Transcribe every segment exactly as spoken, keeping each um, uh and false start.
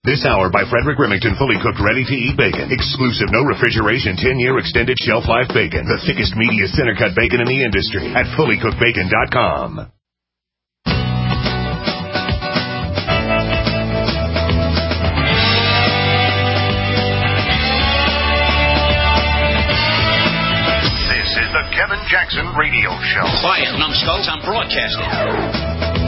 This hour by Frederick Remington, fully cooked, ready-to-eat bacon. Exclusive, no refrigeration, ten-year extended shelf life bacon. The thickest, meatiest, center-cut bacon in the industry at fully cooked bacon dot com. This is the Kevin Jackson Radio Show. Quiet, numbskulls, I'm broadcasting.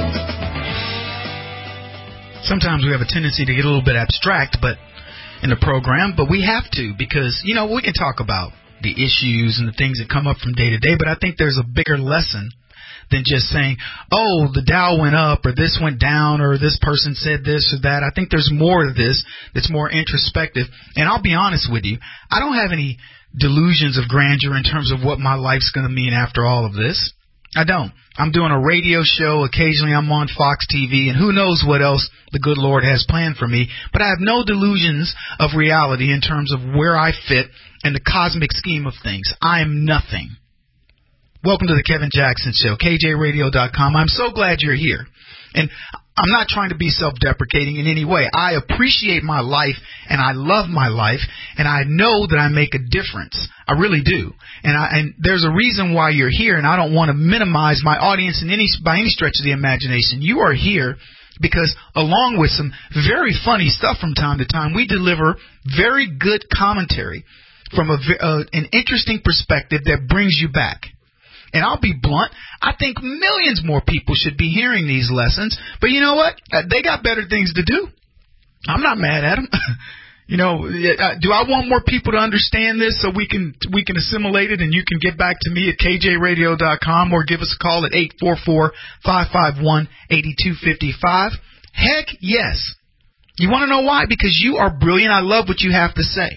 Sometimes we have a tendency to get a little bit abstract but in the program, but we have to because, you know, we can talk about the issues and the things that come up from day to day, but I think there's a bigger lesson than just saying, oh, the Dow went up or this went down or this person said this or that. I think there's more to this that's more introspective. And I'll be honest with you, I don't have any delusions of grandeur in terms of what my life's going to mean after all of this. I don't. I'm doing a radio show. Occasionally I'm on Fox T V, and who knows what else the good Lord has planned for me. But I have no delusions of reality in terms of where I fit in the cosmic scheme of things. I am nothing. Welcome to the Kevin Jackson Show, K J radio dot com. I'm so glad you're here. And I'm not trying to be self-deprecating in any way. I appreciate my life, and I love my life, and I know that I make a difference. I really do. And, I, and there's a reason why you're here, and I don't want to minimize my audience in any by any stretch of the imagination. You are here because, along with some very funny stuff from time to time, we deliver very good commentary from a, uh, an interesting perspective that brings you back. And I'll be blunt, I think millions more people should be hearing these lessons. But you know what? They got better things to do. I'm not mad at them. You know, do I want more people to understand this so we can we can assimilate it and you can get back to me at K J radio dot com or give us a call at eight four four, five five one, eight two five five? Heck, yes. You want to know why? Because you are brilliant. I love what you have to say.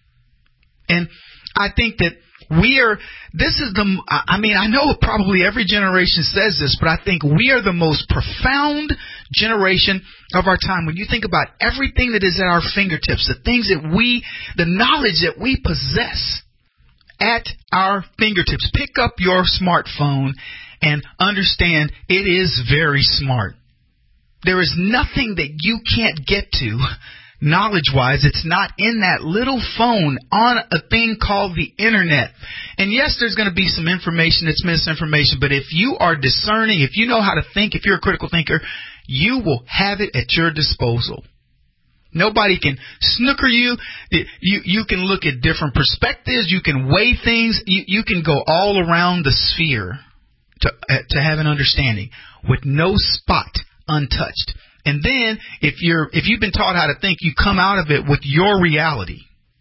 And I think that we are, this is the, I mean, I know probably every generation says this, but I think we are the most profound generation of our time. When you think about everything that is at our fingertips, the things that we, the knowledge that we possess at our fingertips. Pick up your smartphone and understand it is very smart. There is nothing that you can't get to knowledge-wise. It's not in that little phone on a thing called the internet. And yes, there's going to be some information that's misinformation, but if you are discerning, if you know how to think, if you're a critical thinker, you will have it at your disposal. Nobody can snooker you. You you can look at different perspectives. You can weigh things. You, you can go all around the sphere to uh, to have an understanding with no spot untouched. And then, if you're if you've been taught how to think, you come out of it with your reality.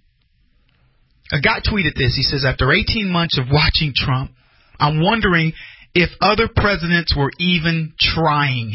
A guy tweeted this. He says, after eighteen months of watching Trump, I'm wondering if other presidents were even trying.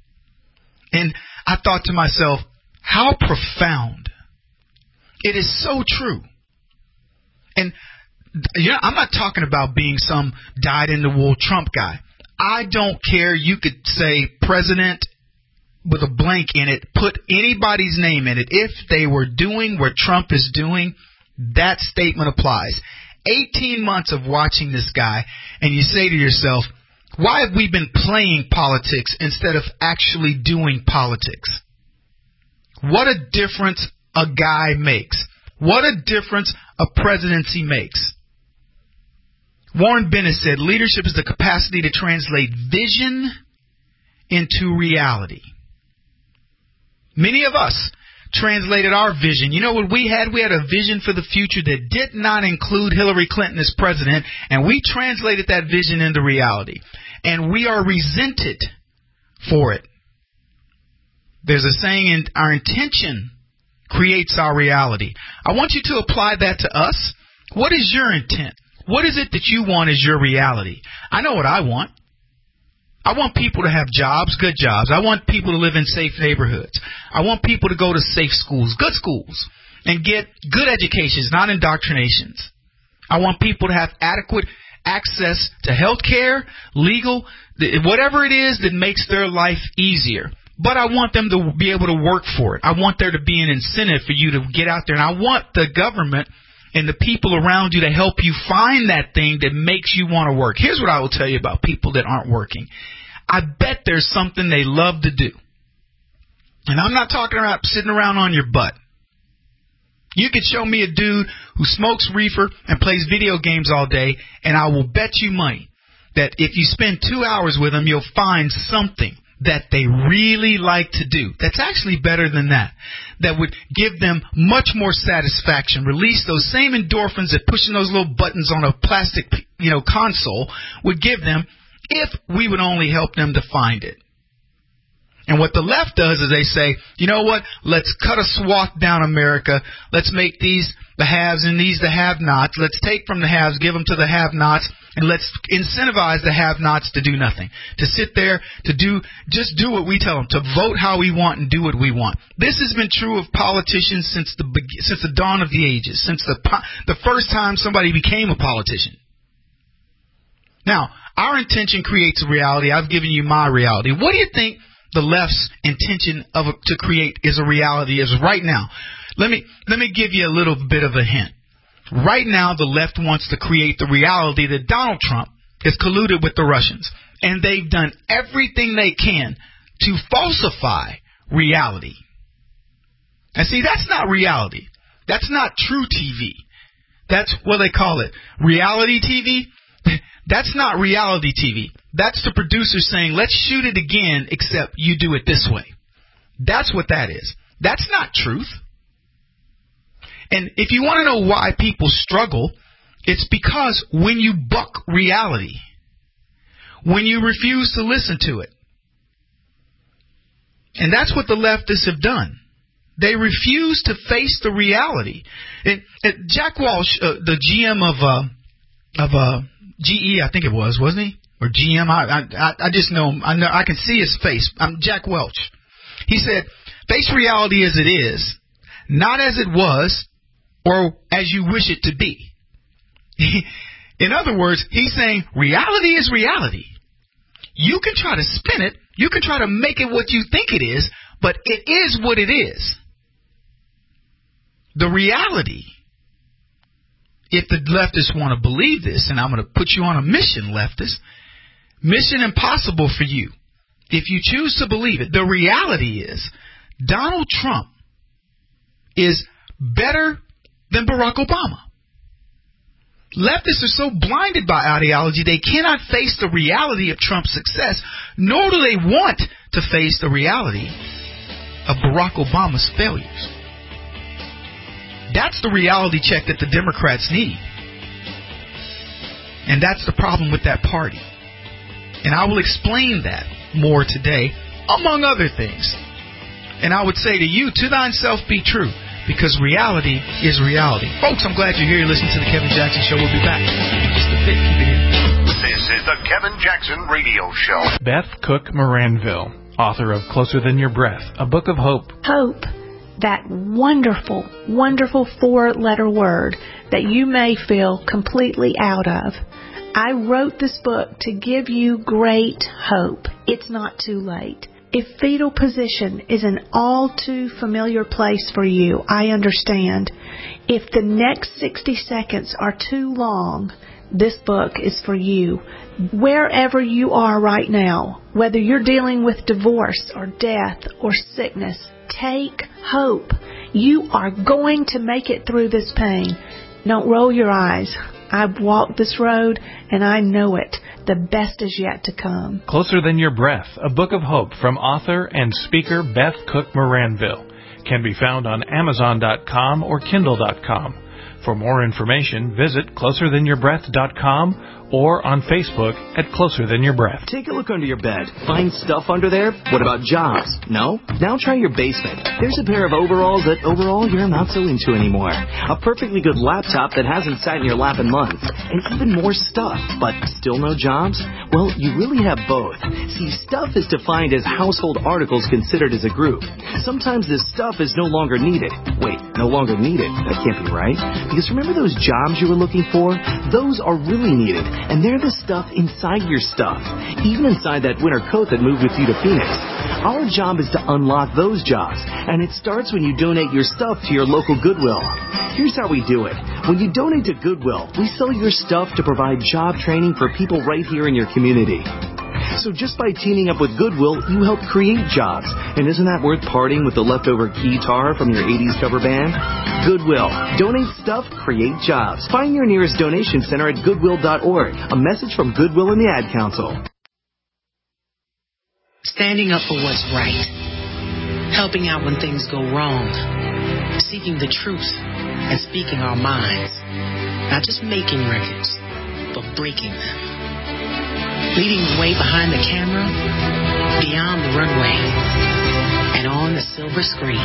And I thought to myself, how profound. It is so true. And you know, I'm not talking about being some dyed-in-the-wool Trump guy. I don't care. You could say president with a blank in it, put anybody's name in it. If they were doing what Trump is doing, that statement applies. eighteen months of watching this guy, and you say to yourself, why have we been playing politics instead of actually doing politics? What a difference a guy makes. What a difference a presidency makes. Warren Bennett said, leadership is the capacity to translate vision into reality. Many of us translated our vision. You know what we had? We had a vision for the future that did not include Hillary Clinton as president, and we translated that vision into reality. And we are resented for it. There's a saying, in our intention creates our reality. I want you to apply that to us. What is your intent? What is it that you want as your reality? I know what I want. I want people to have jobs, good jobs. I want people to live in safe neighborhoods. I want people to go to safe schools, good schools, and get good educations, not indoctrinations. I want people to have adequate access to health care, legal, whatever it is that makes their life easier. But I want them to be able to work for it. I want there to be an incentive for you to get out there. And I want the government and the people around you to help you find that thing that makes you want to work. Here's what I will tell you about people that aren't working. I bet there's something they love to do. And I'm not talking about sitting around on your butt. You could show me a dude who smokes reefer and plays video games all day, and I will bet you money that if you spend two hours with them, you'll find something that they really like to do that's actually better than that, that would give them much more satisfaction, release those same endorphins that pushing those little buttons on a plastic, you know, console would give them if we would only help them to find it. And what the left does is they say, you know what, let's cut a swath down America. Let's make these the haves and these the have-nots. Let's take from the haves, give them to the have-nots, and let's incentivize the have-nots to do nothing, to sit there, to do just do what we tell them, to vote how we want and do what we want. This has been true of politicians since the since the dawn of the ages, since the the first time somebody became a politician. Now, our intention creates a reality. I've given you my reality. What do you think the left's intention of a, to create is a reality is right now? Let me let me give you a little bit of a hint. Right now, the left wants to create the reality that Donald Trump is colluded with the Russians, and they've done everything they can to falsify reality. And see, that's not reality. That's not true T V. That's what they call it, reality T V. That's not reality T V. That's the producer saying, let's shoot it again, except you do it this way. That's what that is. That's not truth. And if you want to know why people struggle, it's because when you buck reality, when you refuse to listen to it, and that's what the leftists have done. They refuse to face the reality. And, and Jack Welch, uh, the G M of uh, of uh, G E, I think it was, wasn't he? Or G M, I, I, I just know, I know, I can see his face. I'm Jack Welch. He said, face reality as it is, not as it was, or as you wish it to be. In other words, he's saying reality is reality. You can try to spin it, you can try to make it what you think it is, but it is what it is. The reality, if the leftists want to believe this, and I'm going to put you on a mission, leftists, mission impossible for you. If you choose to believe it, the reality is Donald Trump is better than Barack Obama. Leftists are so blinded by ideology they cannot face the reality of Trump's success, nor do they want to face the reality of Barack Obama's failures. That's the reality check that the Democrats need. And that's the problem with that party. And I will explain that more today, among other things. And I would say to you, to thyself be true, because reality is reality. Folks, I'm glad you're here. You're listening to the Kevin Jackson Show. We'll be back. Just a bit. Keep it here. This is the Kevin Jackson Radio Show. Beth Cook Moranville, author of Closer Than Your Breath, a book of hope. Hope, that wonderful, wonderful four-letter word that you may feel completely out of. I wrote this book to give you great hope. It's not too late. If fetal position is an all too familiar place for you, I understand. If the next sixty seconds are too long, this book is for you. Wherever you are right now, whether you're dealing with divorce or death or sickness, take hope. You are going to make it through this pain. Don't roll your eyes. I've walked this road, and I know it. The best is yet to come. Closer Than Your Breath, a book of hope from author and speaker Beth Cook Moranville, can be found on Amazon dot com or Kindle dot com. For more information, visit closer than your breath dot com or on Facebook at Closer Than Your Breath. Take a look under your bed. Find stuff under there? What about jobs? No? Now try your basement. There's a pair of overalls that overall you're not so into anymore. A perfectly good laptop that hasn't sat in your lap in months. And even more stuff, but still no jobs? Well, you really have both. See, stuff is defined as household articles considered as a group. Sometimes this stuff is no longer needed. Wait, no longer needed? That can't be right. Because remember those jobs you were looking for? Those are really needed. And they're the stuff inside your stuff, even inside that winter coat that moved with you to Phoenix. Our job is to unlock those jobs, and it starts when you donate your stuff to your local Goodwill. Here's how we do it. When you donate to Goodwill, we sell your stuff to provide job training for people right here in your community. So just by teaming up with Goodwill, you help create jobs. And isn't that worth parting with the leftover guitar from your eighties cover band? Goodwill. Donate stuff, create jobs. Find your nearest donation center at goodwill dot org. A message from Goodwill and the Ad Council. Standing up for what's right. Helping out when things go wrong. Seeking the truth and speaking our minds. Not just making records, but breaking them. Leading the way behind the camera, beyond the runway, and on the silver screen.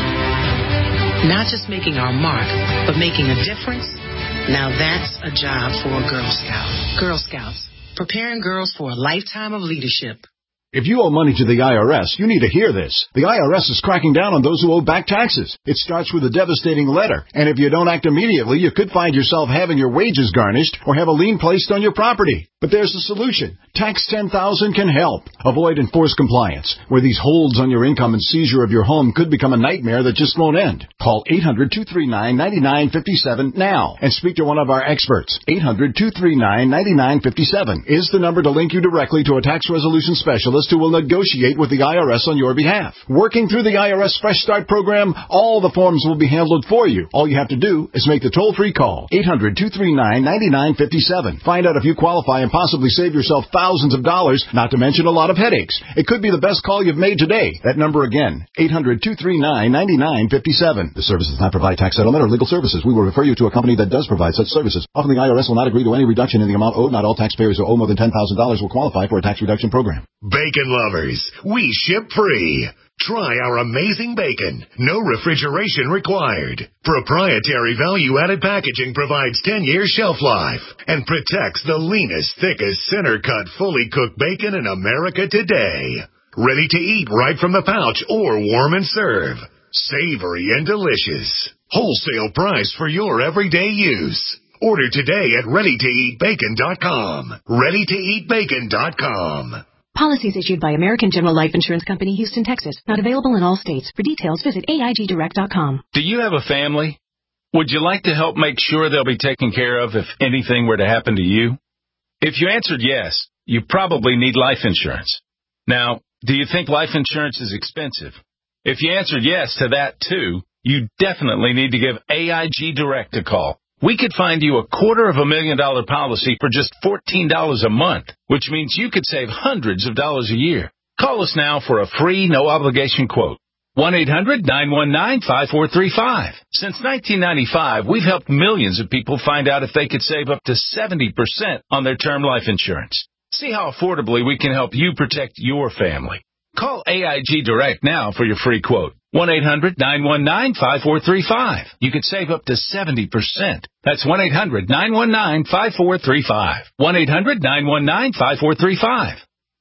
Not just making our mark, but making a difference. Now that's a job for a Girl Scout. Girl Scouts, preparing girls for a lifetime of leadership. If you owe money to the I R S, you need to hear this. The I R S is cracking down on those who owe back taxes. It starts with a devastating letter, and if you don't act immediately, you could find yourself having your wages garnished or have a lien placed on your property. But there's a solution. Tax ten thousand can help. Avoid enforced compliance, where these holds on your income and seizure of your home could become a nightmare that just won't end. Call eight hundred, two three nine, nine nine five seven now and speak to one of our experts. eight hundred, two three nine, nine nine five seven is the number to link you directly to a tax resolution specialist who will negotiate with the I R S on your behalf. Working through the I R S Fresh Start program, all the forms will be handled for you. All you have to do is make the toll-free call. eight hundred, two three nine, nine nine five seven. Find out if you qualify and possibly save yourself thousands of dollars, not to mention a lot of headaches. It could be the best call you've made today. That number again, eight hundred, two three nine, nine nine five seven. The service does not provide tax settlement or legal services. We will refer you to a company that does provide such services. Often the I R S will not agree to any reduction in the amount owed. Not all taxpayers who owe more than ten thousand dollars will qualify for a tax reduction program. Bacon lovers, we ship free. Try our amazing bacon. No refrigeration required. Proprietary value-added packaging provides ten-year shelf life and protects the leanest, thickest, center-cut, fully cooked bacon in America today. Ready to eat right from the pouch or warm and serve. Savory and delicious. Wholesale price for your everyday use. Order today at ready to eat bacon dot com. ready to eat bacon dot com. Policies issued by American General Life Insurance Company, Houston, Texas. Not available in all states. For details, visit A I G direct dot com. Do you have a family? Would you like to help make sure they'll be taken care of if anything were to happen to you? If you answered yes, you probably need life insurance. Now, do you think life insurance is expensive? If you answered yes to that too, you definitely need to give A I G Direct a call. We could find you a quarter of a million dollar policy for just fourteen dollars a month, which means you could save hundreds of dollars a year. Call us now for a free, no-obligation quote. one eight hundred, nine one nine, five four three five. Since nineteen ninety-five, we've helped millions of people find out if they could save up to seventy percent on their term life insurance. See how affordably we can help you protect your family. Call A I G Direct now for your free quote. one eight hundred, nine one nine, five four three five. You could save up to seventy percent. That's one eight hundred, nine one nine, five four three five. one eight hundred, nine one nine, five four three five.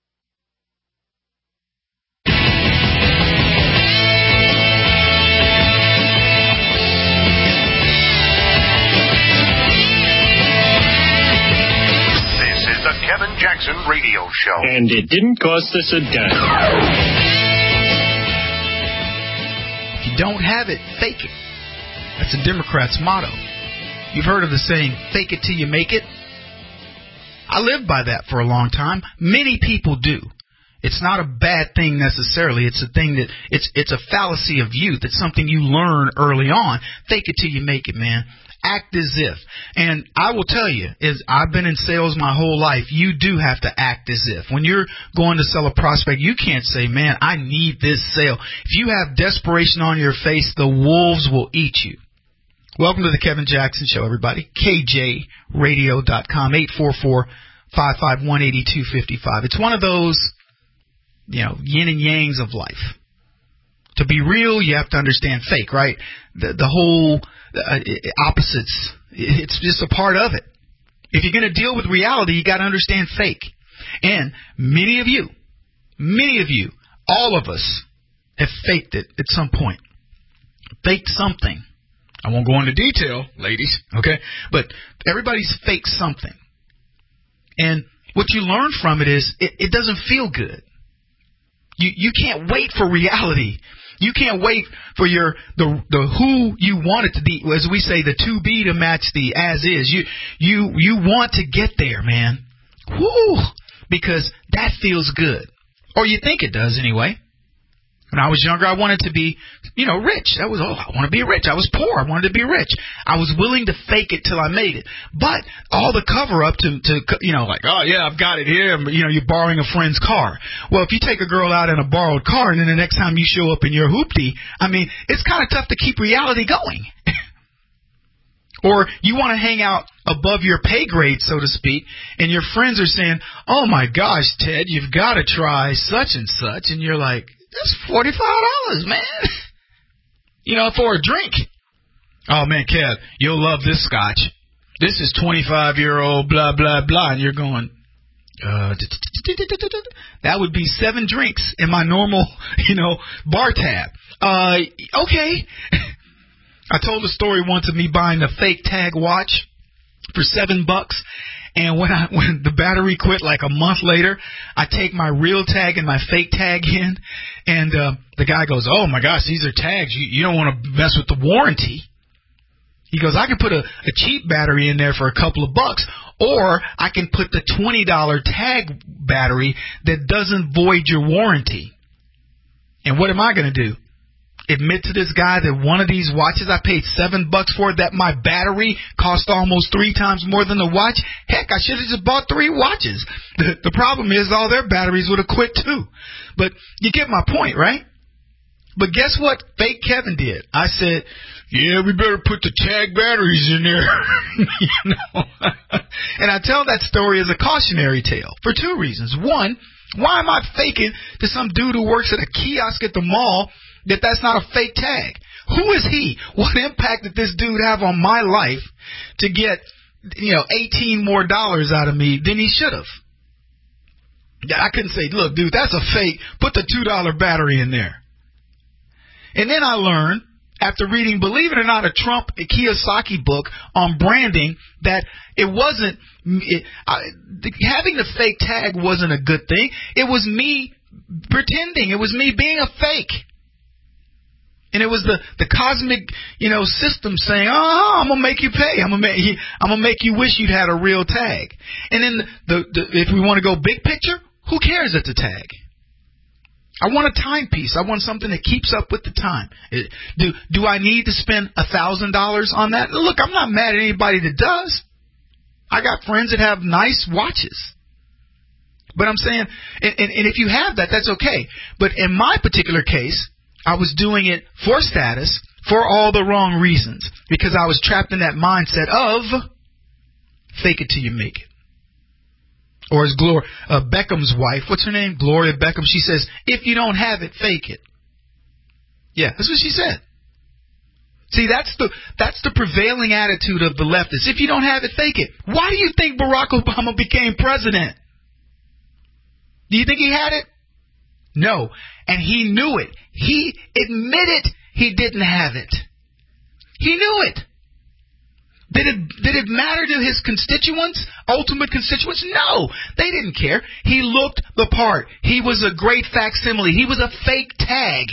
The Kevin Jackson Radio Show. And it didn't cost us a dime. If you don't have it, fake it. That's a Democrat's motto. You've heard of the saying, fake it till you make it? I lived by that for a long time. Many people do. It's not a bad thing necessarily. It's a thing that, it's it's a fallacy of youth. It's something you learn early on. Fake it till you make it, man. Act as if. And I will tell you, is I've been in sales my whole life, you do have to act as if. When you're going to sell a prospect, you can't say, man, I need this sale. If you have desperation on your face, the wolves will eat you. Welcome to the Kevin Jackson Show, everybody. K J radio dot com, eight four four, five five one, eight two five five. It's one of those, you know, yin and yangs of life. To be real, you have to understand fake, right? The, the whole uh, opposites, it's just a part of it. If you're going to deal with reality, you got to understand fake. And many of you, many of you, all of us have faked it at some point. Faked something. I won't go into detail, ladies, okay? But everybody's faked something. And what you learn from it is it, it doesn't feel good. You you can't wait for reality. You can't wait for your the the who you want it to be, as we say, the to be to match the as is. You you you want to get there, man. Woo! because that feels good. Or you think it does anyway. When I was younger, I wanted to be, you know, rich. That was, oh, I want to be rich. I was poor. I wanted to be rich. I was willing to fake it till I made it. But all the cover up to, to, you know, like, oh, yeah, I've got it here. You know, you're borrowing a friend's car. Well, if you take a girl out in a borrowed car and then the next time you show up in your hoopty, I mean, it's kind of tough to keep reality going. Or you want to hang out above your pay grade, so to speak, and your friends are saying, oh, my gosh, Ted, you've got to try such and such. And you're like, that's forty-five dollars, man. You know, for a drink. Oh, man, Kev, you'll love this scotch. This is twenty-five-year-old blah, blah, blah. And you're going, uh, that would be seven drinks in my normal, you know, bar tab. Uh, okay. I told a story once of me buying a fake tag watch for seven bucks. And when I when the battery quit like a month later, I take my real tag and my fake tag in, and uh, the guy goes, "Oh my gosh, these are tags. You, you don't want to mess with the warranty." He goes, "I can put a, a cheap battery in there for a couple of bucks, or I can put the twenty dollar tag battery that doesn't void your warranty." And what am I going to do? Admit to this guy that one of these watches I paid seven bucks for, that my battery cost almost three times more than the watch? Heck, I should have just bought three watches. The, the problem is all their batteries would have quit too. But you get my point, right? But guess what fake Kevin did? I said, yeah, we better put the tag batteries in there. You know? And I tell that story as a cautionary tale for two reasons. One, why am I faking to some dude who works at a kiosk at the mall that that's not a fake tag? Who is he? What impact did this dude have on my life to get, you know, eighteen more dollars out of me than he should have? I couldn't say, look, dude, that's a fake. Put the two dollar battery in there. And then I learned, after reading, believe it or not, a Trump a Kiyosaki book on branding, that it wasn't, it, I, having the fake tag wasn't a good thing. It was me pretending. It was me being a fake. And it was the, the cosmic, you know, system saying, oh, I'm going to make you pay. I'm going to make you, I'm going to make you wish you'd had a real tag. And then the, the, if we want to go big picture, who cares at the tag? I want a timepiece. I want something that keeps up with the time. It, do, do I need to spend one thousand dollars on that? Look, I'm not mad at anybody that does. I got friends that have nice watches. But I'm saying, and, and, and if you have that, that's okay. But in my particular case, I was doing it for status, for all the wrong reasons, because I was trapped in that mindset of fake it till you make it. Or as Glor- uh, Beckham's wife, what's her name? Gloria Beckham, she says, if you don't have it, fake it. Yeah, that's what she said. See, that's the that's the prevailing attitude of the leftists. If you don't have it, fake it. Why do you think Barack Obama became president? Do you think he had it? No. And he knew it. He admitted he didn't have it. He knew it. Did it did it matter to his constituents, ultimate constituents? No, they didn't care. He looked the part. He was a great facsimile. He was a fake tag.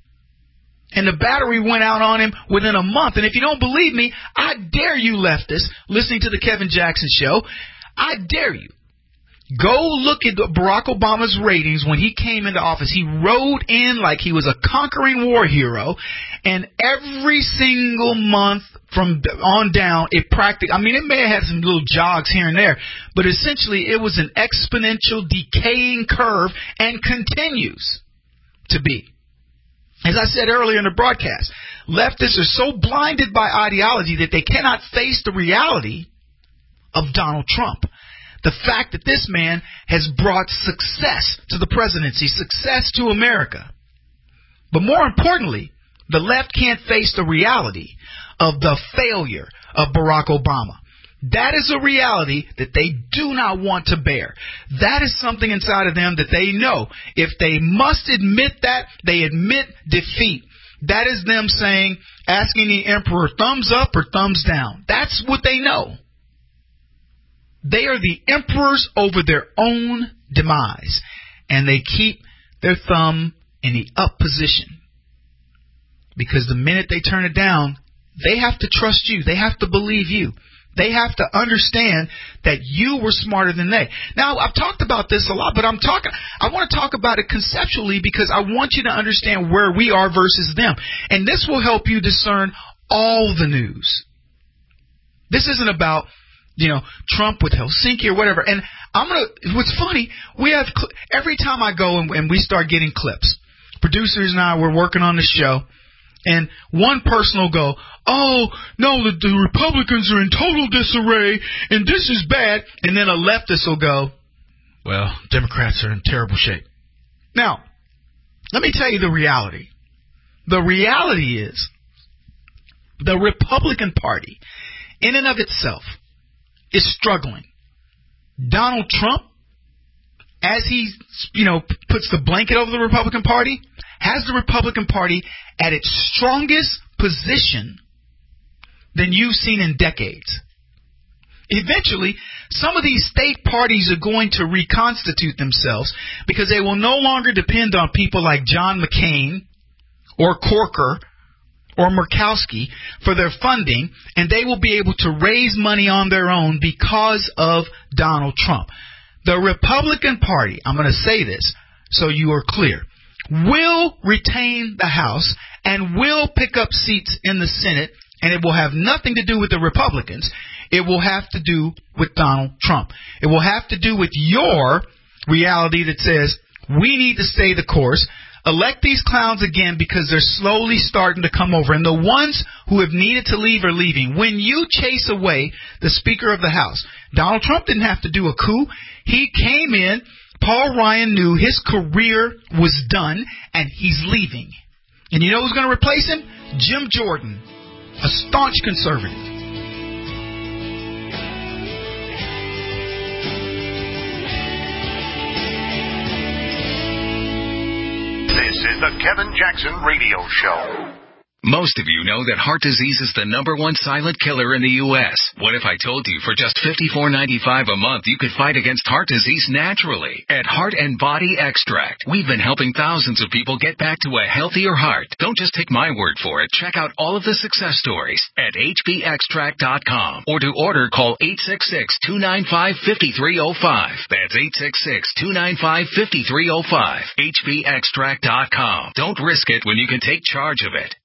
And the battery went out on him within a month. And if you don't believe me, I dare you leftists listening to the Kevin Jackson Show, I dare you. Go look at Barack Obama's ratings when he came into office. He rode in like he was a conquering war hero, and every single month from on down, it practically, I mean, it may have had some little jogs here and there, but essentially it was an exponential decaying curve and continues to be. As I said earlier in the broadcast, leftists are so blinded by ideology that they cannot face the reality of Donald Trump. The fact that this man has brought success to the presidency, success to America. But more importantly, the left can't face the reality of the failure of Barack Obama. That is a reality that they do not want to bear. That is something inside of them that they know. If they must admit that, they admit defeat. That is them saying, asking the emperor, thumbs up or thumbs down. That's what they know. They are the emperors over their own demise, and they keep their thumb in the up position. Because the minute they turn it down, they have to trust you. They have to believe you. They have to understand that you were smarter than they. Now, I've talked about this a lot, but I'm talking, I want to talk about it conceptually because I want you to understand where we are versus them. And this will help you discern all the news. This isn't about, you know, Trump with Helsinki or whatever. And I'm going to, what's funny, we have, every time I go and, and we start getting clips, producers and I, we're working on the show. And one person will go, oh, no, the, the Republicans are in total disarray, and this is bad. And then a leftist will go, well, Democrats are in terrible shape. Now, let me tell you the reality. The reality is the Republican Party, in and of itself, is struggling. Donald Trump, as he, you know, puts the blanket over the Republican Party, has the Republican Party at its strongest position than you've seen in decades. Eventually, some of these state parties are going to reconstitute themselves because they will no longer depend on people like John McCain or Corker or Murkowski for their funding, and they will be able to raise money on their own because of Donald Trump. The Republican Party, I'm going to say this so you are clear, will retain the House and will pick up seats in the Senate, and it will have nothing to do with the Republicans. It will have to do with Donald Trump. It will have to do with your reality that says we need to stay the course, elect these clowns again because they're slowly starting to come over. And the ones who have needed to leave are leaving. When you chase away the Speaker of the House, Donald Trump didn't have to do a coup. He came in. Paul Ryan knew his career was done, and he's leaving. And you know who's going to replace him? Jim Jordan, a staunch conservative. This is the Kevin Jackson Radio Show. Most of you know that heart disease is the number one silent killer in the U S What if I told you for just fifty-four ninety-five a month you could fight against heart disease naturally? At Heart and Body Extract, we've been helping thousands of people get back to a healthier heart. Don't just take my word for it. Check out all of the success stories at H B extract dot com, or to order, call eight six six, two nine five, five three zero five. That's eight six six, two nine five, five three zero five. H B extract dot com. Don't risk it when you can take charge of it.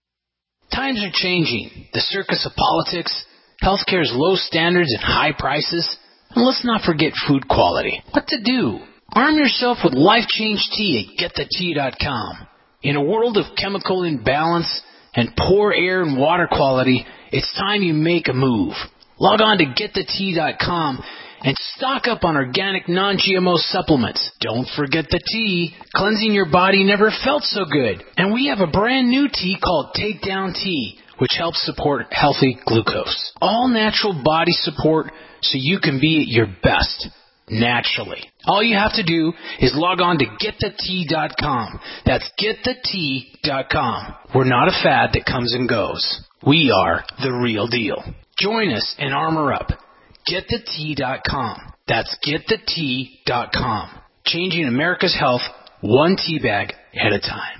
Times are changing. The circus of politics, healthcare's low standards and high prices, and let's not forget food quality. What to do? Arm yourself with Life Change Tea at get the tea dot com. In a world of chemical imbalance and poor air and water quality, it's time you make a move. Log on to get the tea dot com and stock up on organic non-G M O supplements. Don't forget the tea. Cleansing your body never felt so good. And we have a brand new tea called Takedown Tea, which helps support healthy glucose. All natural body support so you can be at your best, naturally. All you have to do is log on to get the tea dot com. That's get the tea dot com. We're not a fad that comes and goes. We are the real deal. Join us and armor up. get the tea dot com. That's get the tea dot com. Changing America's health one tea bag at a time.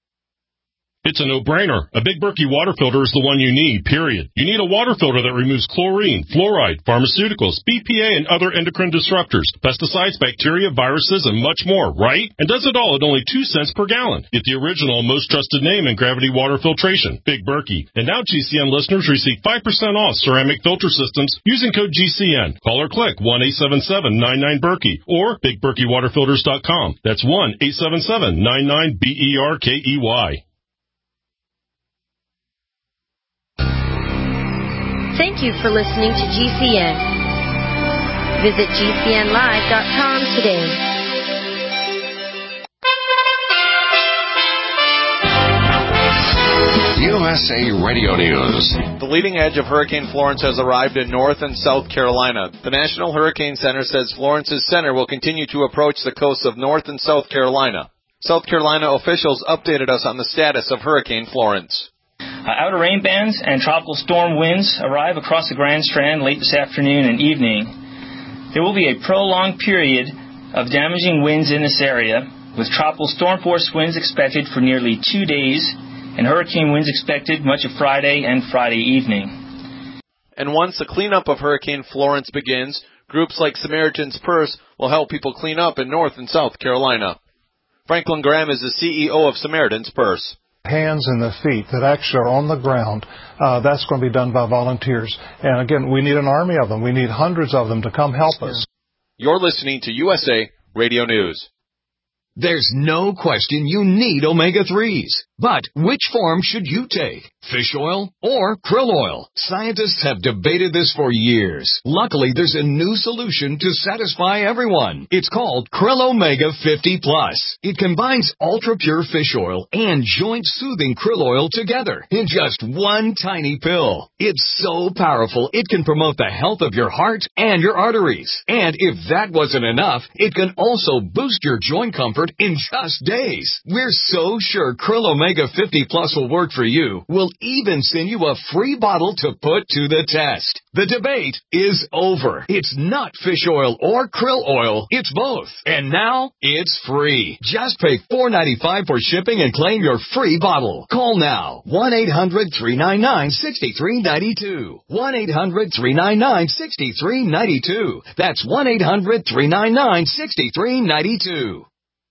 It's a no-brainer. A Big Berkey water filter is the one you need, period. You need a water filter that removes chlorine, fluoride, pharmaceuticals, B P A, and other endocrine disruptors, pesticides, bacteria, viruses, and much more, right? And does it all at only two cents per gallon. Get the original, most trusted name in gravity water filtration, Big Berkey. And now G C N listeners receive five percent off ceramic filter systems using code G C N. Call or click one eight seven seven, nine nine, Berkey or big berkey water filters dot com. That's one eight seven seven, nine nine, B E R K E Y. Thank you for listening to G C N. Visit G C N live dot com today. U S A Radio News. The leading edge of Hurricane Florence has arrived in North and South Carolina. The National Hurricane Center says Florence's center will continue to approach the coasts of North and South Carolina. South Carolina officials updated us on the status of Hurricane Florence. Uh, outer rain bands and tropical storm winds arrive across the Grand Strand late this afternoon and evening. There will be a prolonged period of damaging winds in this area, with tropical storm force winds expected for nearly two days and hurricane winds expected much of Friday and Friday evening. And once the cleanup of Hurricane Florence begins, groups like Samaritan's Purse will help people clean up in North and South Carolina. Franklin Graham is the C E O of Samaritan's Purse. Hands and the feet that actually are on the ground, uh, that's going to be done by volunteers. And again, we need an army of them. We need hundreds of them to come help us. You're listening to U S A Radio News. There's no question you need omega threes. But which form should you take? Fish oil or krill oil? Scientists have debated this for years. Luckily, there's a new solution to satisfy everyone. It's called Krill Omega fifty plus. It combines ultra-pure fish oil and joint-soothing krill oil together in just one tiny pill. It's so powerful, it can promote the health of your heart and your arteries. And if that wasn't enough, it can also boost your joint comfort in just days. We're so sure Krill Omega fifty plus will work for you. We'll even send you a free bottle to put to the test. The debate is over. It's not fish oil or krill oil. It's both. And now it's free. Just pay four dollars and ninety-five cents for shipping and claim your free bottle. Call now. one eight hundred three nine nine six three nine two. one eight hundred three nine nine six three nine two. That's one eight hundred three nine nine six three nine two.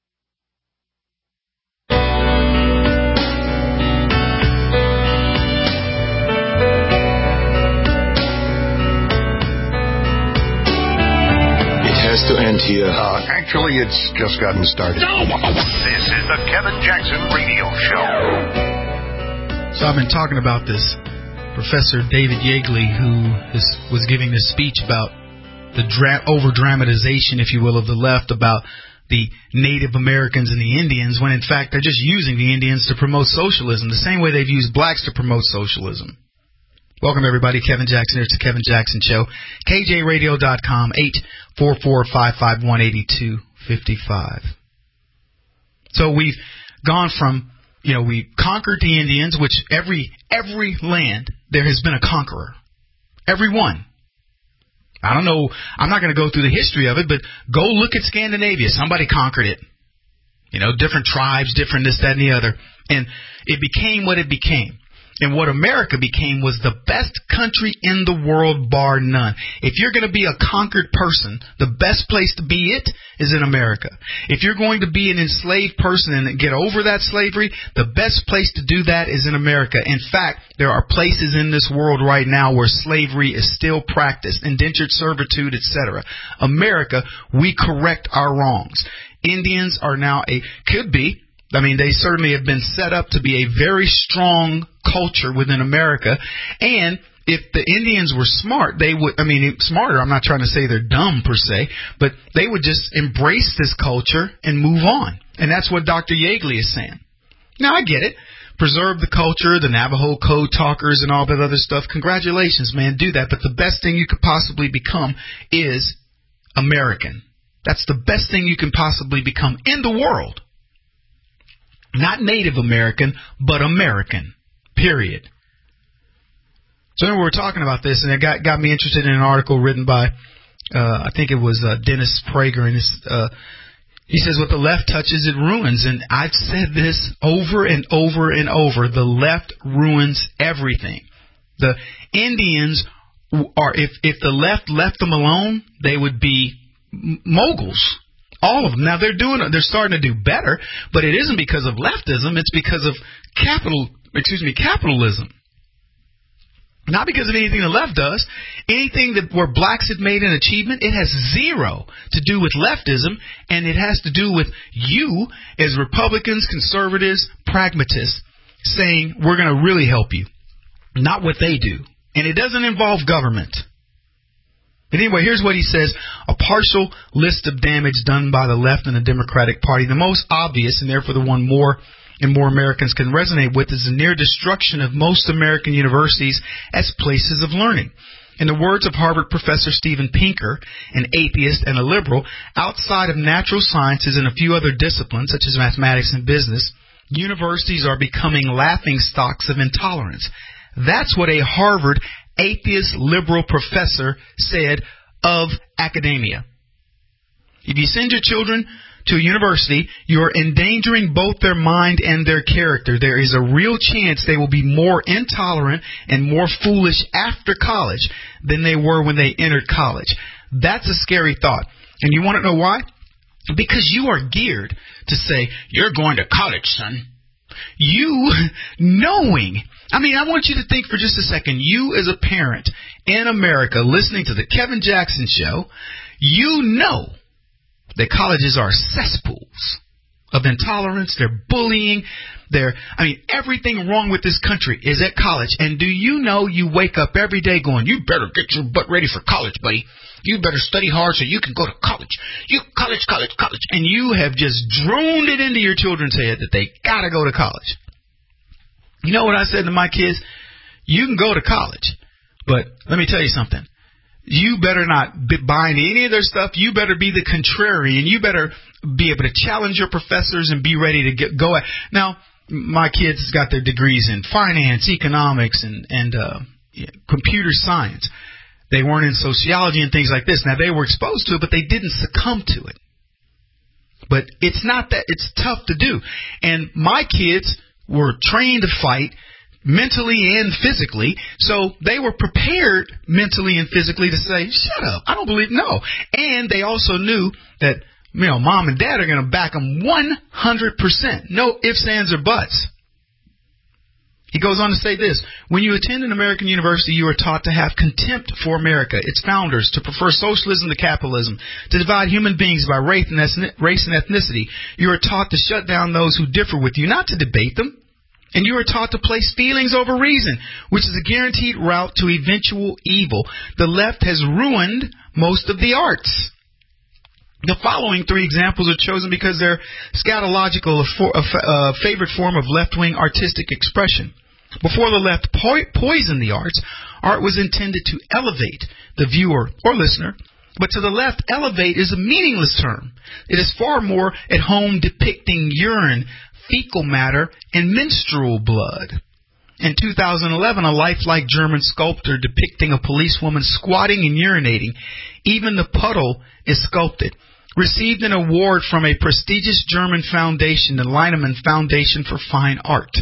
Has to end here. Uh, actually, it's just gotten started. No! This is the Kevin Jackson Radio Show. So I've been talking about this Professor David Yeagley, who is, was giving this speech about the dra- over-dramatization, if you will, of the left about the Native Americans and the Indians, when in fact they're just using the Indians to promote socialism, the same way they've used blacks to promote socialism. Welcome, everybody. Kevin Jackson here. It's the Kevin Jackson Show. K J radio dot com, eight four four, five five one, eight two five five. So we've gone from, you know, we conquered the Indians, which every every land, there has been a conqueror. Every one. I don't know. I'm not going to go through the history of it, but go look at Scandinavia. Somebody conquered it. You know, different tribes, different this, that, and the other. And it became what it became. And what America became was the best country in the world, bar none. If you're going to be a conquered person, the best place to be it is in America. If you're going to be an enslaved person and get over that slavery, the best place to do that is in America. In fact, there are places in this world right now where slavery is still practiced, indentured servitude, et cetera. America, we correct our wrongs. Indians are now a, could be, I mean, they certainly have been set up to be a very strong culture within America. And if the Indians were smart, they would, I mean, smarter, I'm not trying to say they're dumb per se, but they would just embrace this culture and move on. And that's what Doctor Yeagley is saying. Now, I get it. Preserve the culture, the Navajo code talkers and all that other stuff. Congratulations, man. Do that. But the best thing you could possibly become is American. That's the best thing you can possibly become in the world. Not Native American, but American, period. So then we were talking about this, and it got got me interested in an article written by, uh, I think it was uh, Dennis Prager, and it's, uh, he says, what the left touches, it ruins. And I've said this over and over and over. The left ruins everything. The Indians are, if, if the left left them alone, they would be moguls. All of them. Now, they're doing, they're starting to do better, but it isn't because of leftism. It's because of capital, excuse me, capitalism. Not because of anything the left does. Anything that where blacks have made an achievement, it has zero to do with leftism, and it has to do with you as Republicans, conservatives, pragmatists saying we're going to really help you. Not what they do. And it doesn't involve government. But anyway, here's what he says. A partial list of damage done by the left and the Democratic Party. The most obvious, and therefore the one more and more Americans can resonate with, is the near destruction of most American universities as places of learning. In the words of Harvard professor Steven Pinker, an atheist and a liberal, outside of natural sciences and a few other disciplines, such as mathematics and business, universities are becoming laughing stocks of intolerance. That's what a Harvard atheist liberal professor said of academia. If you send your children to a university, you are endangering both their mind and their character. There is a real chance they will be more intolerant and more foolish after college than they were when they entered college. That's a scary thought. And you want to know why? Because you are geared to say, you're going to college, son. You knowing, I mean, I want you to think for just a second, you as a parent in America listening to the Kevin Jackson Show, you know that colleges are cesspools of intolerance, they're bullying, they're, I mean, everything wrong with this country is at college. And do you know you wake up every day going, you better get your butt ready for college, buddy. You better study hard so you can go to college. You college, college, college. And you have just droned it into your children's head that they got to go to college. You know what I said to my kids? You can go to college, but let me tell you something. You better not be buying any of their stuff. You better be the contrarian. You better be able to challenge your professors and be ready to get go at. Now, my kids got their degrees in finance, economics, and, and uh, computer science. They weren't in sociology and things like this. Now, they were exposed to it, but they didn't succumb to it. But it's not that, it's tough to do. And my kids were trained to fight mentally and physically, so they were prepared mentally and physically to say, shut up, I don't believe, no. And they also knew that, you know, mom and dad are going to back them one hundred percent. No ifs, ands, or buts. He goes on to say this, when you attend an American university, you are taught to have contempt for America, its founders, to prefer socialism to capitalism, to divide human beings by race and ethnicity. You are taught to shut down those who differ with you, not to debate them. And you are taught to place feelings over reason, which is a guaranteed route to eventual evil. The left has ruined most of the arts. The following three examples are chosen because they're scatological, a, for, a, a favorite form of left-wing artistic expression. Before the left po- poisoned the arts, art was intended to elevate the viewer or listener. But to the left, elevate is a meaningless term. It is far more at home depicting urine, fecal matter, and menstrual blood. In two thousand eleven, a lifelike German sculptor depicting a policewoman squatting and urinating, even the puddle is sculpted, received an award from a prestigious German foundation, the Lineman Foundation for Fine Art.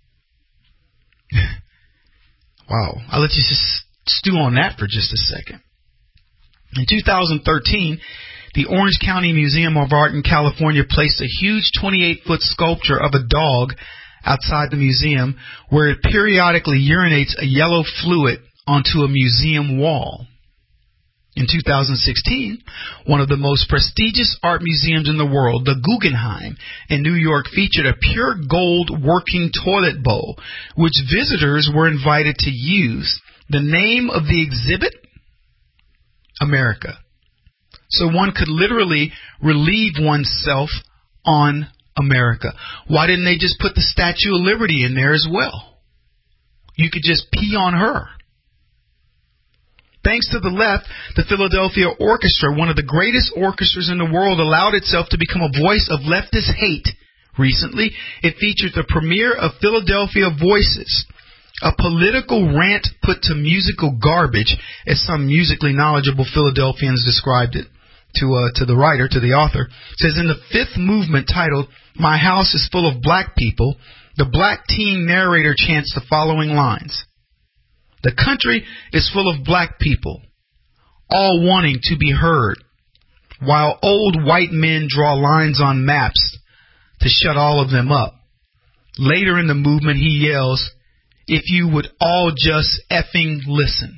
Wow. I'll let you just stew on that for just a second. In two thousand thirteen, the Orange County Museum of Art in California placed a huge twenty-eight foot sculpture of a dog outside the museum where it periodically urinates a yellow fluid onto a museum wall. In two thousand sixteen, one of the most prestigious art museums in the world, the Guggenheim in New York, featured a pure gold working toilet bowl, which visitors were invited to use. The name of the exhibit? America. So one could literally relieve oneself on America. Why didn't they just put the Statue of Liberty in there as well? You could just pee on her. Thanks to the left, the Philadelphia Orchestra, one of the greatest orchestras in the world, allowed itself to become a voice of leftist hate. Recently, it featured the premiere of Philadelphia Voices, a political rant put to musical garbage, as some musically knowledgeable Philadelphians described it to uh, to the writer, to the author. It says, in the fifth movement titled, My House is Full of Black People, the black teen narrator chants the following lines. The country is full of black people, all wanting to be heard, while old white men draw lines on maps to shut all of them up. Later in the movement, he yells, if you would all just effing listen.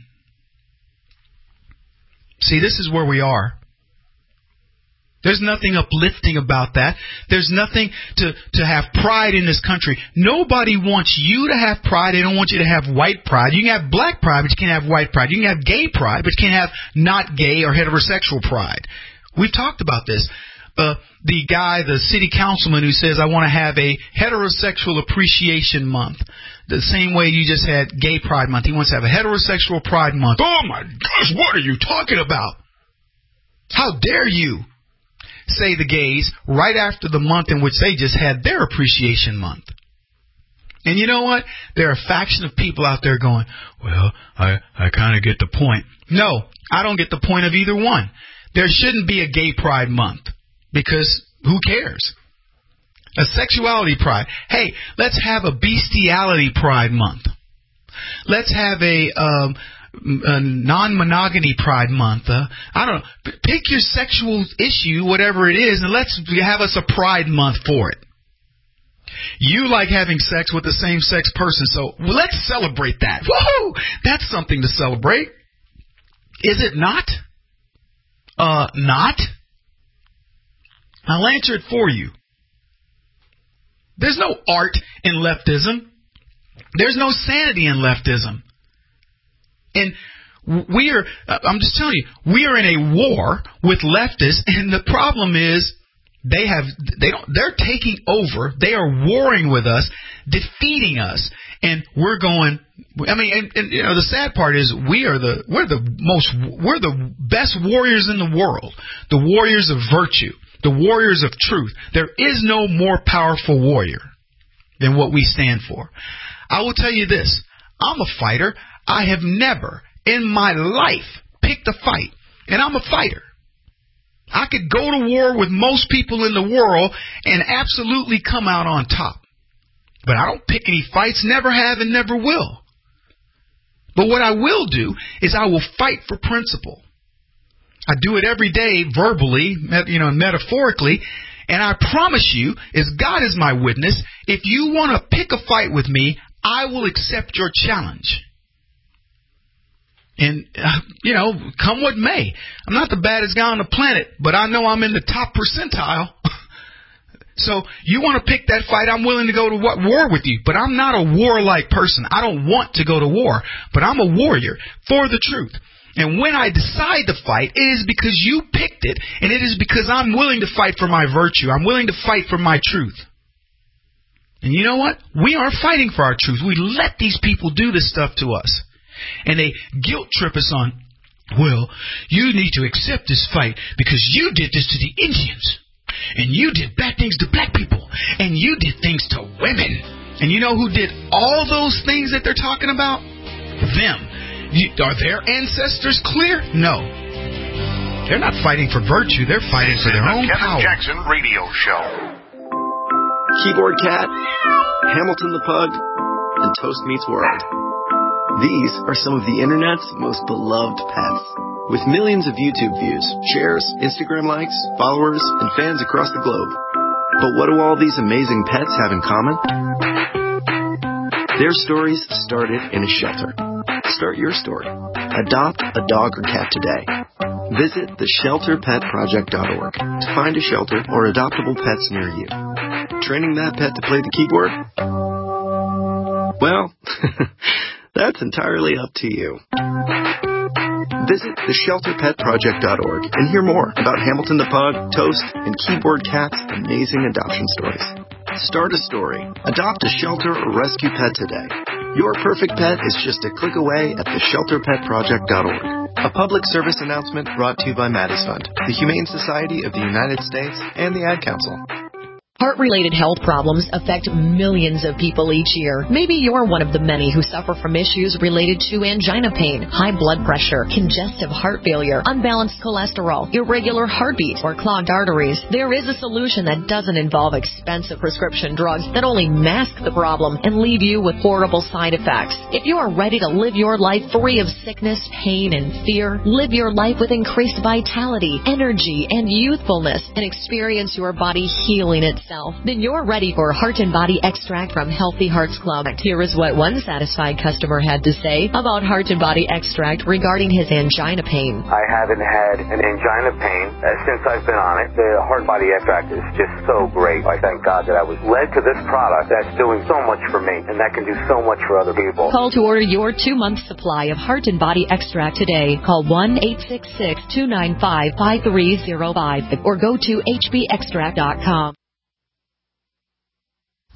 See, this is where we are. There's nothing uplifting about that. There's nothing to, to have pride in this country. Nobody wants you to have pride. They don't want you to have white pride. You can have black pride, but you can't have white pride. You can have gay pride, but you can't have not gay or heterosexual pride. We've talked about this. Uh, the guy, the city councilman who says, I want to have a heterosexual appreciation month. The same way you just had gay pride month. He wants to have a heterosexual pride month. Oh my gosh, what are you talking about? How dare you say the gays right after the month in which they just had their appreciation month. And you know what? There are a faction of people out there going, well, I, I kind of get the point. No, I don't get the point of either one. There shouldn't be a gay pride month because who cares? A sexuality pride. Hey, let's have a bestiality pride month. Let's have a, um, a non-monogamy pride month. Uh, I don't know. Pick your sexual issue, whatever it is, and let's have us a pride month for it. You like having sex with the same-sex person, so let's celebrate that. Woohoo! That's something to celebrate. Is it not? Uh, not? I'll answer it for you. There's no art in leftism. There's no sanity in leftism. And we are, I'm just telling you, we are in a war with leftists, and the problem is they have, they don't, they're taking over. They are warring with us, defeating us, and we're going, I mean, and, and you know, the sad part is we are the, we're the most, we're the best warriors in the world, the warriors of virtue. The warriors of truth. There is no more powerful warrior than what we stand for. I will tell you this. I'm a fighter. I have never in my life picked a fight. And I'm a fighter. I could go to war with most people in the world and absolutely come out on top. But I don't pick any fights, never have and never will. But what I will do is I will fight for principle. I do it every day verbally, you know, metaphorically, and I promise you, as God is my witness, if you want to pick a fight with me, I will accept your challenge. And, uh, you know, come what may. I'm not the baddest guy on the planet, but I know I'm in the top percentile. So you want to pick that fight, I'm willing to go to war with you. But I'm not a warlike person. I don't want to go to war, but I'm a warrior for the truth. And when I decide to fight, it is because you picked it, and it is because I'm willing to fight for my virtue. I'm willing to fight for my truth. And you know what? We aren't fighting for our truth. We let these people do this stuff to us. And they guilt trip us on, well, you need to accept this fight because you did this to the Indians. And you did bad things to black people. And you did things to women. And you know who did all those things that they're talking about? Them. You, are their ancestors clear? No. They're not fighting for virtue. They're fighting for their own Kevin power. Jackson Radio Show. Keyboard Cat, Hamilton the Pug, and Toast Meets World. These are some of the internet's most beloved pets. With millions of YouTube views, shares, Instagram likes, followers, and fans across the globe. But what do all these amazing pets have in common? Their stories started in a shelter. Start your story. Adopt a dog or cat today. Visit the shelter pet project dot org to find a shelter or adoptable pets near you. Training that pet to play the keyboard? Well, that's entirely up to you. Visit the shelter pet project dot org and hear more about Hamilton the Pug, Toast, and Keyboard Cat's amazing adoption stories. Start a story. Adopt a shelter or rescue pet today. Your perfect pet is just a click away at the shelter pet project dot org. A public service announcement brought to you by Maddie's Fund, the Humane Society of the United States, and the Ad Council. Heart-related health problems affect millions of people each year. Maybe you're one of the many who suffer from issues related to angina pain, high blood pressure, congestive heart failure, unbalanced cholesterol, irregular heartbeat, or clogged arteries. There is a solution that doesn't involve expensive prescription drugs that only mask the problem and leave you with horrible side effects. If you are ready to live your life free of sickness, pain, and fear, live your life with increased vitality, energy, and youthfulness, and experience your body healing itself, then you're ready for Heart and Body Extract from Healthy Hearts Club. Here is what one satisfied customer had to say about Heart and Body Extract regarding his angina pain. I haven't had an angina pain uh, since I've been on it. The Heart and Body Extract is just so great. I thank God that I was led to this product that's doing so much for me, and that can do so much for other people. Call to order your two-month supply of Heart and Body Extract today. Call one eight six six, two nine five, five three zero five or go to h b extract dot com.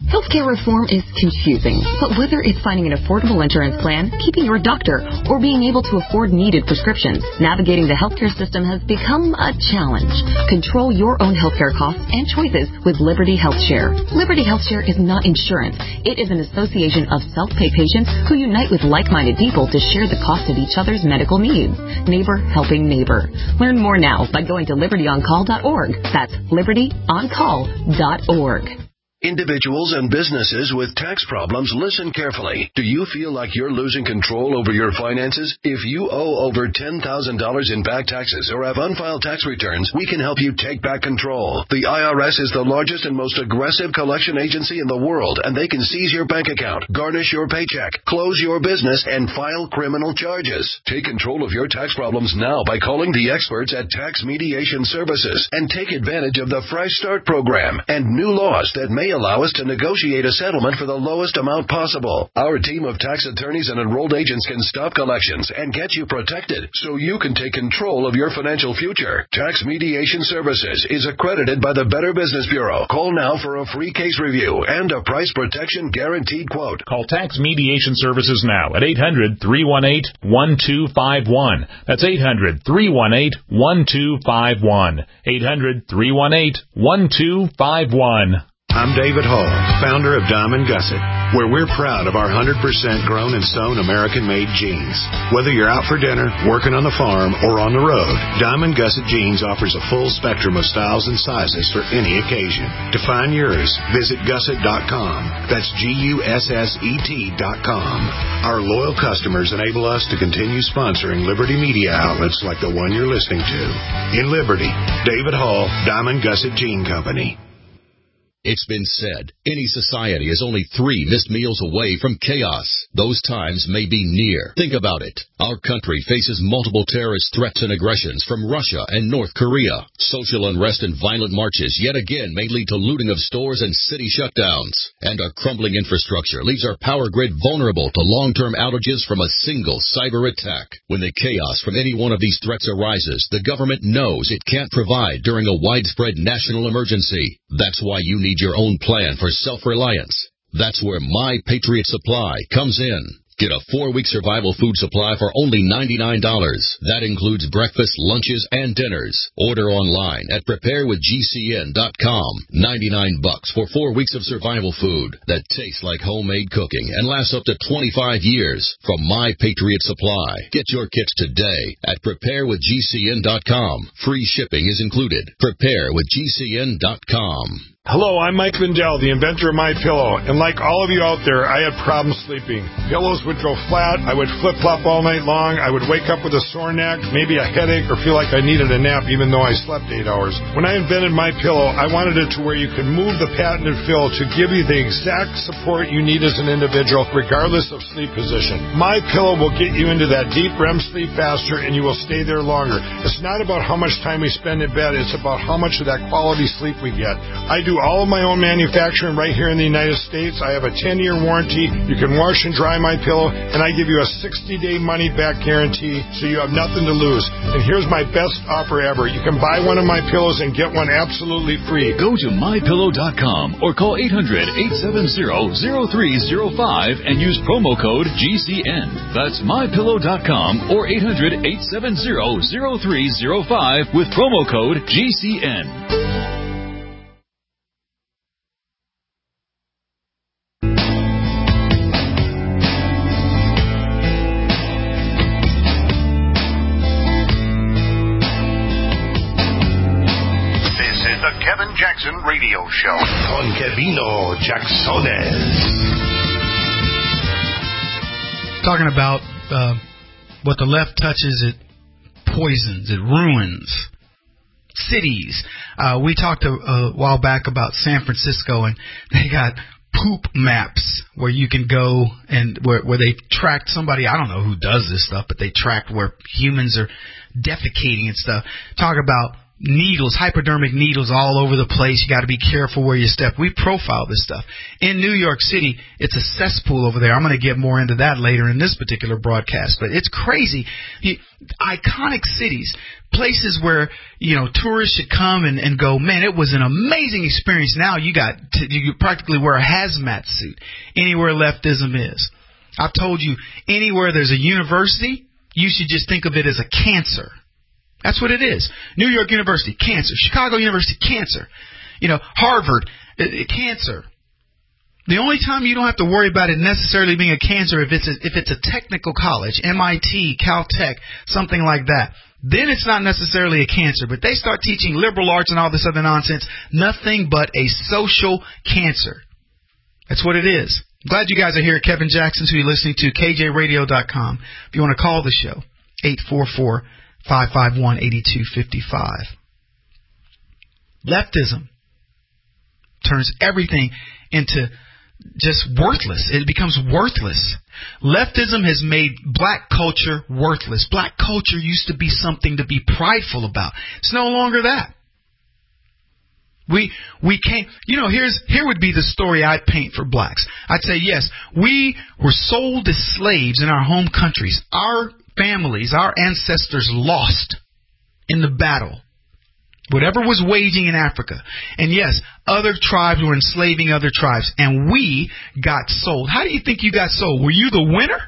Healthcare reform is confusing, but whether it's finding an affordable insurance plan, keeping your doctor, or being able to afford needed prescriptions, navigating the healthcare system has become a challenge. Control your own healthcare costs and choices with Liberty HealthShare. Liberty HealthShare is not insurance. It is an association of self-pay patients who unite with like-minded people to share the cost of each other's medical needs. Neighbor helping neighbor. Learn more now by going to liberty on call dot org. That's liberty on call dot org. Individuals and businesses with tax problems, listen carefully. Do you feel like you're losing control over your finances? If you owe over ten thousand dollars in back taxes or have unfiled tax returns, we can help you take back control. The I R S is the largest and most aggressive collection agency in the world, and they can seize your bank account, garnish your paycheck, close your business, and file criminal charges. Take control of your tax problems now by calling the experts at Tax Mediation Services and take advantage of the Fresh Start program and new laws that may allow us to negotiate a settlement for the lowest amount possible. Our team of tax attorneys and enrolled agents can stop collections and get you protected so you can take control of your financial future. Tax Mediation Services is accredited by the Better Business Bureau. Call now for a free case review and a price protection guaranteed quote. Call Tax Mediation Services now at eight hundred, three one eight, one two five one. That's eight hundred, three one eight, one two five one. eight hundred, three one eight, one two five one. I'm David Hall, founder of Diamond Gusset, where we're proud of our one hundred percent grown and sewn American-made jeans. Whether you're out for dinner, working on the farm, or on the road, Diamond Gusset Jeans offers a full spectrum of styles and sizes for any occasion. To find yours, visit gusset dot com. That's G U S S E T dot com. Our loyal customers enable us to continue sponsoring Liberty media outlets like the one you're listening to. In Liberty, David Hall, Diamond Gusset Jean Company. It's been said, any society is only three missed meals away from chaos. Those times may be near. Think about it. Our country faces multiple terrorist threats and aggressions from Russia and North Korea. Social unrest and violent marches yet again may lead to looting of stores and city shutdowns. And our crumbling infrastructure leaves our power grid vulnerable to long-term outages from a single cyber attack. When the chaos from any one of these threats arises, the government knows it can't provide during a widespread national emergency. That's why you need your own plan for self-reliance. That's where My Patriot Supply comes in. Get a four-week survival food supply for only ninety-nine dollars. That includes breakfast, lunches, and dinners. Order online at prepare with G C N dot com. ninety-nine bucks for four weeks of survival food that tastes like homemade cooking and lasts up to twenty-five years from My Patriot Supply. Get your kits today at prepare with G C N dot com. Free shipping is included. prepare with G C N dot com. Hello, I'm Mike Lindell, the inventor of MyPillow, and like all of you out there, I had problems sleeping. Pillows would go flat, I would flip-flop all night long, I would wake up with a sore neck, maybe a headache, or feel like I needed a nap even though I slept eight hours. When I invented MyPillow, I wanted it to where you could move the patented fill to give you the exact support you need as an individual, regardless of sleep position. MyPillow will get you into that deep R E M sleep faster, and you will stay there longer. It's not about how much time we spend in bed, it's about how much of that quality sleep we get. I do all of my own manufacturing right here in the United States. I have a ten-year warranty. You can wash and dry my pillow, and I give you a sixty-day money-back guarantee, so you have nothing to lose. And here's my best offer ever. You can buy one of my pillows and get one absolutely free. Go to my pillow dot com or call eight hundred, eight seven zero, zero three zero five and use promo code G C N. That's my pillow dot com or eight hundred, eight seven zero, zero three zero five with promo code G C N. Kevin Jackson Radio Show. Con Kevino Jacksones. Talking about uh, what the left touches, it poisons, it ruins cities. Uh, we talked a, a while back about San Francisco, and they got poop maps where you can go and where, where they tracked somebody. I don't know who does this stuff, but they tracked where humans are defecating and stuff. Talk about needles, hypodermic needles all over the place. You got to be careful where you step. We profile this stuff. In New York City, it's a cesspool over there. I'm going to get more into that later in this particular broadcast, but it's crazy. You, iconic cities, places where, you know, tourists should come and, and go, man, it was an amazing experience. Now you got to, you practically wear a hazmat suit anywhere leftism is. I've told you, anywhere there's a university, you should just think of it as a cancer. That's what it is. New York University, cancer. Chicago University, cancer. You know, Harvard, uh, cancer. The only time you don't have to worry about it necessarily being a cancer if it's a, if it's a technical college, M I T, Caltech, something like that. Then it's not necessarily a cancer. But they start teaching liberal arts and all this other nonsense. Nothing but a social cancer. That's what it is. I'm glad you guys are here. Kevin Jackson, who you're listening to, K J radio dot com. If you want to call the show, eight four four, five five one, eight two five five. Leftism turns everything into just worthless. It becomes worthless. Leftism has made black culture worthless. Black culture used to be something to be prideful about. It's no longer that. We we can't, you know, here's here would be the story I'd paint for blacks. I'd say, yes, we were sold as slaves in our home countries. Our families, our ancestors lost in the battle, whatever was waging in Africa. And yes, other tribes were enslaving other tribes, and we got sold. How do you think you got sold? Were you the winner?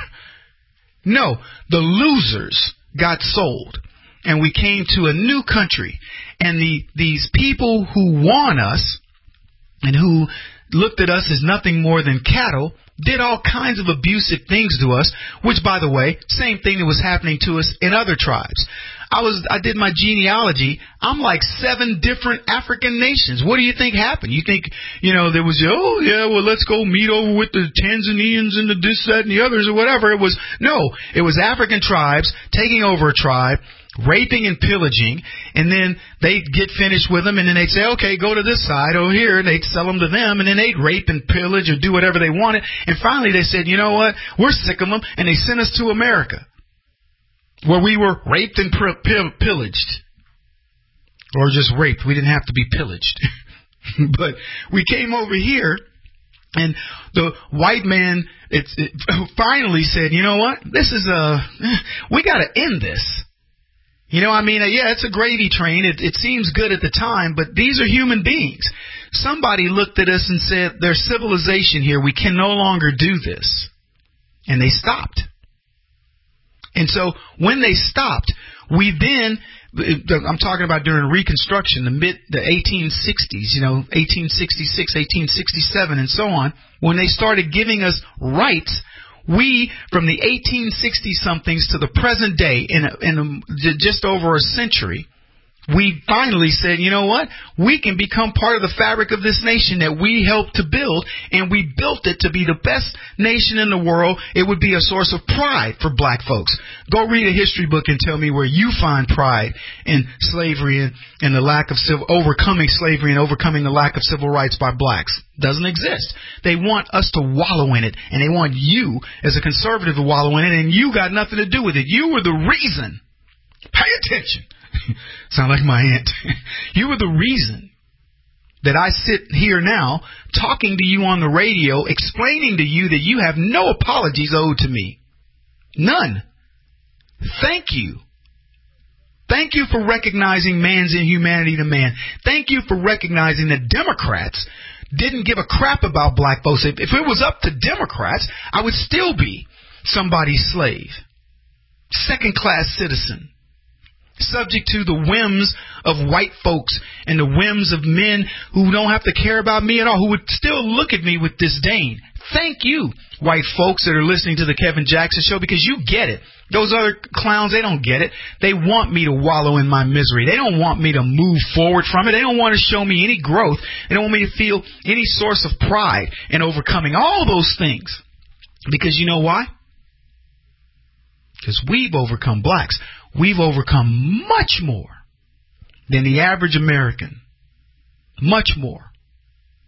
No, the losers got sold. And we came to a new country. And the these people who won us and who looked at us as nothing more than cattle did all kinds of abusive things to us, which, by the way, same thing that was happening to us in other tribes. I was I did my genealogy. I'm like seven different African nations. What do you think happened? You think, you know, there was, oh, yeah, well, let's go meet over with the Tanzanians and the this, that, and the others or whatever. It was, no, it was African tribes taking over a tribe, raping and pillaging, and then they'd get finished with them, and then they'd say, okay, go to this side over here, and they'd sell them to them, and then they'd rape and pillage or do whatever they wanted, and finally they said, you know what, we're sick of them, and they sent us to America, where we were raped and pillaged, or just raped. We didn't have to be pillaged, but we came over here, and the white man it, it finally said, you know what, this is a, we got to end this. You know, I mean, yeah, it's a gravy train. It, it seems good at the time, but these are human beings. Somebody looked at us and said, there's civilization here. We can no longer do this. And they stopped. And so when they stopped, we then, I'm talking about during Reconstruction, the mid, the eighteen sixties, you know, eighteen sixty-six, eighteen sixty-seven, and so on, when they started giving us rights, we, from the eighteen sixty-somethings to the present day, in, a, in a, just over a century, we finally said, you know what? We can become part of the fabric of this nation that we helped to build, and we built it to be the best nation in the world. It would be a source of pride for black folks. Go read a history book and tell me where you find pride in slavery and, and the lack of civil, overcoming slavery and overcoming the lack of civil rights by blacks. Doesn't exist. They want us to wallow in it, and they want you as a conservative to wallow in it, and you got nothing to do with it. You were the reason. Pay attention. Sound like my aunt. You were the reason that I sit here now talking to you on the radio, explaining to you that you have no apologies owed to me. None. Thank you. Thank you for recognizing man's inhumanity to man. Thank you for recognizing that Democrats didn't give a crap about black folks. If, if it was up to Democrats, I would still be somebody's slave. Second-class citizen. Subject to the whims of white folks and the whims of men who don't have to care about me at all, who would still look at me with disdain. Thank you, white folks that are listening to the Kevin Jackson Show, because you get it. Those other clowns, they don't get it. They want me to wallow in my misery. They don't want me to move forward from it. They don't want to show me any growth. They don't want me to feel any source of pride in overcoming all those things. Because you know why? Because we've overcome blacks. We've overcome much more than the average American. Much more.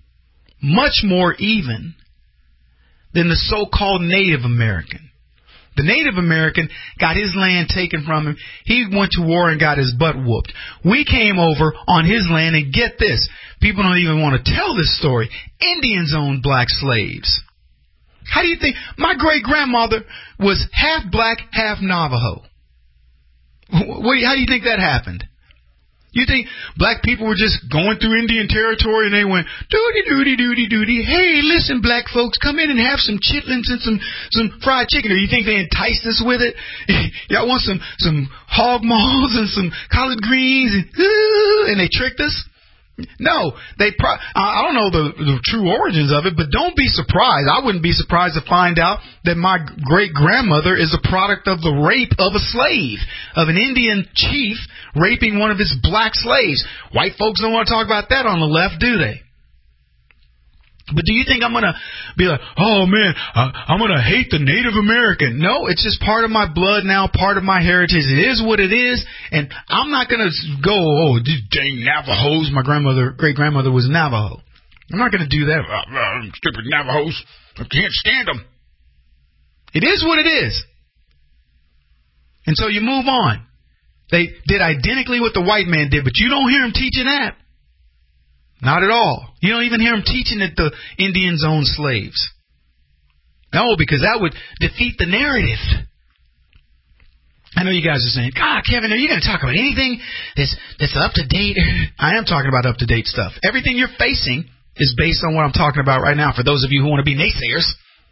Much more even than the so-called Native American. The Native American got his land taken from him. He went to war and got his butt whooped. We came over on his land, and get this, people don't even want to tell this story. Indians owned black slaves. How do you think? My great-grandmother was half black, half Navajo. What, how do you think that happened? You think black people were just going through Indian territory and they went, doody, doody, doody, doody, hey, listen, black folks, come in and have some chitlins and some, some fried chicken. Or you think they enticed us with it? Y'all want some, some hog maws and some collard greens and, uh, and they tricked us? No, they. Pro- I don't know the, the true origins of it, but don't be surprised. I wouldn't be surprised to find out that my great-grandmother is a product of the rape of a slave, of an Indian chief raping one of his black slaves. White folks don't want to talk about that on the left, do they? But do you think I'm going to be like, oh, man, uh, I'm going to hate the Native American? No, it's just part of my blood now, part of my heritage. It is what it is, and I'm not going to go, oh, these dang Navajos. My grandmother, great-grandmother was Navajo. I'm not going to do that. Uh, uh, stupid Navajos. I can't stand them. It is what it is. And so you move on. They did identically what the white man did, but you don't hear them teaching that. Not at all. You don't even hear them teaching that the Indians owned slaves. No, because that would defeat the narrative. I know you guys are saying, God, Kevin, are you going to talk about anything that's, that's up to date? I am talking about up to date stuff. Everything you're facing is based on what I'm talking about right now. For those of you who want to be naysayers.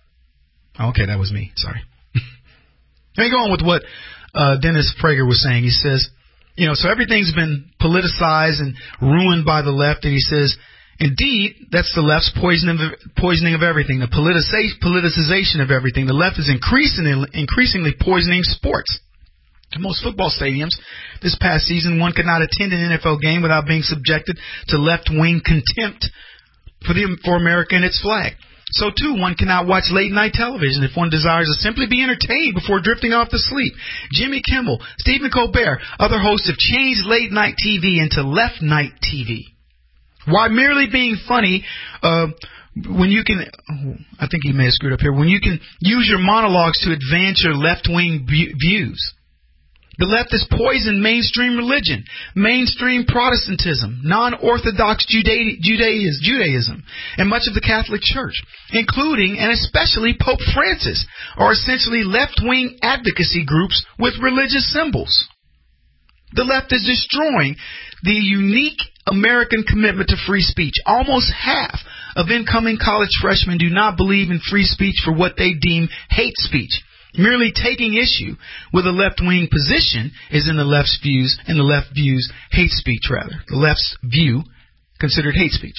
Okay, that was me. Sorry. Let me go on with what uh, Dennis Prager was saying. He says, you know, so everything's been politicized and ruined by the left. And he says, indeed, that's the left's poisoning of, poisoning of everything, the politicization of everything. The left is increasingly, increasingly poisoning sports. In most football stadiums this past season, one could not attend an N F L game without being subjected to left-wing contempt for, the, for America and its flag. So, too, one cannot watch late-night television if one desires to simply be entertained before drifting off to sleep. Jimmy Kimmel, Stephen Colbert, other hosts have changed late-night T V into left-night T V. Why merely being funny, uh, when you can, oh, I think he may have screwed up here, when you can use your monologues to advance your left-wing bu- views. The left has poisoned mainstream religion, mainstream Protestantism, non-Orthodox Juda- Judaism, Judaism, and much of the Catholic Church, including and especially Pope Francis, are essentially left-wing advocacy groups with religious symbols. The left is destroying the unique American commitment to free speech. Almost half of incoming college freshmen do not believe in free speech for what they deem hate speech. Merely taking issue with a left-wing position is in the left's views, and the left views hate speech, rather. The left's view considered hate speech.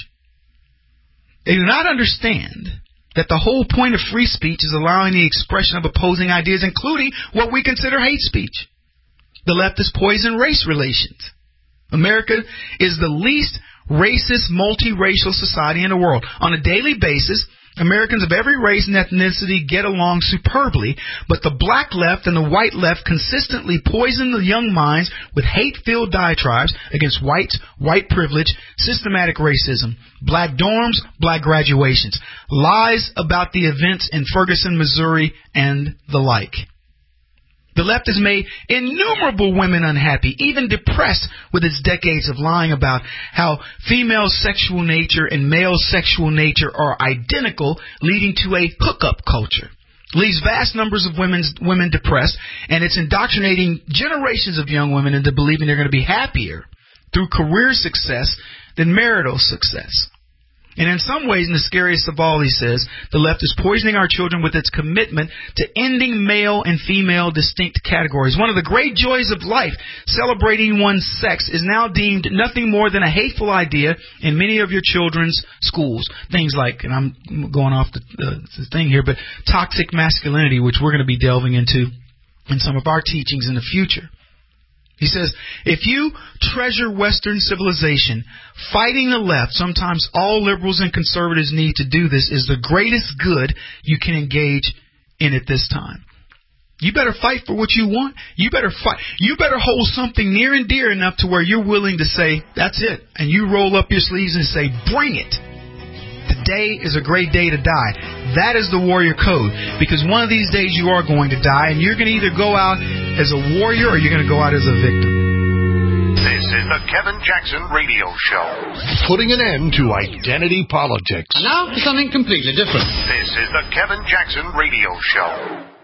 They do not understand that the whole point of free speech is allowing the expression of opposing ideas, including what we consider hate speech. The left has poisoned race relations. America is the least racist, multiracial society in the world. On a daily basis, Americans of every race and ethnicity get along superbly, but the black left and the white left consistently poison the young minds with hate-filled diatribes against whites, white privilege, systematic racism, black dorms, black graduations, lies about the events in Ferguson, Missouri, and the like. The left has made innumerable women unhappy, even depressed with its decades of lying about how female sexual nature and male sexual nature are identical, leading to a hookup culture. Leaves vast numbers of women's, women depressed, and it's indoctrinating generations of young women into believing they're going to be happier through career success than marital success. And in some ways, and the scariest of all, he says, the left is poisoning our children with its commitment to ending male and female distinct categories. One of the great joys of life, celebrating one's sex, is now deemed nothing more than a hateful idea in many of your children's schools. Things like, and I'm going off the, uh, the thing here, but toxic masculinity, which we're going to be delving into in some of our teachings in the future. He says, if you treasure Western civilization, fighting the left, sometimes all liberals and conservatives need to do this, is the greatest good you can engage in at this time. You better fight for what you want. You better fight. You better hold something near and dear enough to where you're willing to say, that's it. And you roll up your sleeves and say, bring it. The today is a great day to die. That is the warrior code, because one of these days you are going to die, and you're going to either go out as a warrior or you're going to go out as a victim. This is the Kevin Jackson Radio Show. Putting an end to identity politics. And now for something completely different. This is the Kevin Jackson Radio Show.